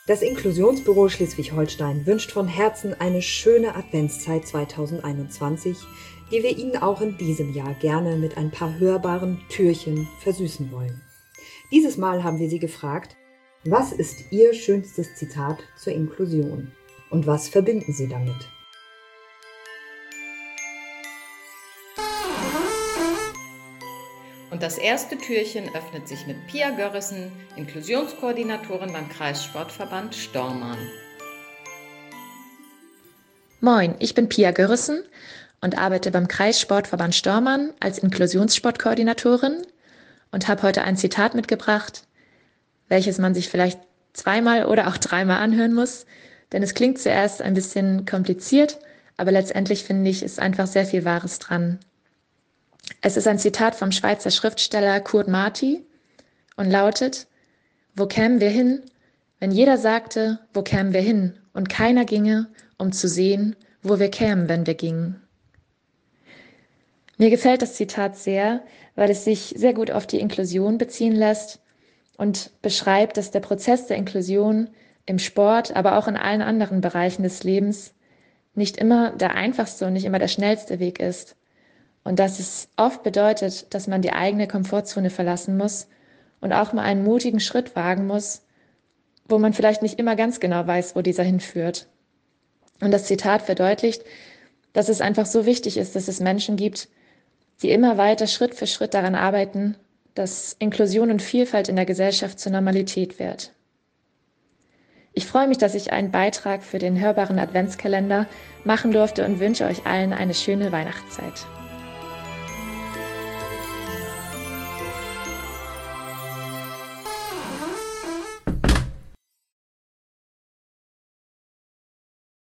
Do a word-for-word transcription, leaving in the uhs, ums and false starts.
Das Inklusionsbüro Schleswig-Holstein wünscht von Herzen eine schöne Adventszeit zweitausendeinundzwanzig, die wir Ihnen auch in diesem Jahr gerne mit ein paar hörbaren Türchen versüßen wollen. Dieses Mal haben wir Sie gefragt, was ist Ihr schönstes Zitat zur Inklusion und was verbinden Sie damit? Und das erste Türchen öffnet sich mit Pia Görrissen, Inklusionskoordinatorin beim Kreissportverband Stormarn. Moin, ich bin Pia Görrissen und arbeite beim Kreissportverband Stormarn als Inklusionssportkoordinatorin und habe heute ein Zitat mitgebracht, welches man sich vielleicht zweimal oder auch dreimal anhören muss, denn es klingt zuerst ein bisschen kompliziert, aber letztendlich finde ich, ist einfach sehr viel Wahres dran. Es ist ein Zitat vom Schweizer Schriftsteller Kurt Marti und lautet: Wo kämen wir hin, wenn jeder sagte, wo kämen wir hin, und keiner ginge, um zu sehen, wo wir kämen, wenn wir gingen. Mir gefällt das Zitat sehr, weil es sich sehr gut auf die Inklusion beziehen lässt und beschreibt, dass der Prozess der Inklusion im Sport, aber auch in allen anderen Bereichen des Lebens nicht immer der einfachste und nicht immer der schnellste Weg ist. Und dass es oft bedeutet, dass man die eigene Komfortzone verlassen muss und auch mal einen mutigen Schritt wagen muss, wo man vielleicht nicht immer ganz genau weiß, wo dieser hinführt. Und das Zitat verdeutlicht, dass es einfach so wichtig ist, dass es Menschen gibt, die immer weiter Schritt für Schritt daran arbeiten, dass Inklusion und Vielfalt in der Gesellschaft zur Normalität wird. Ich freue mich, dass ich einen Beitrag für den hörbaren Adventskalender machen durfte und wünsche euch allen eine schöne Weihnachtszeit.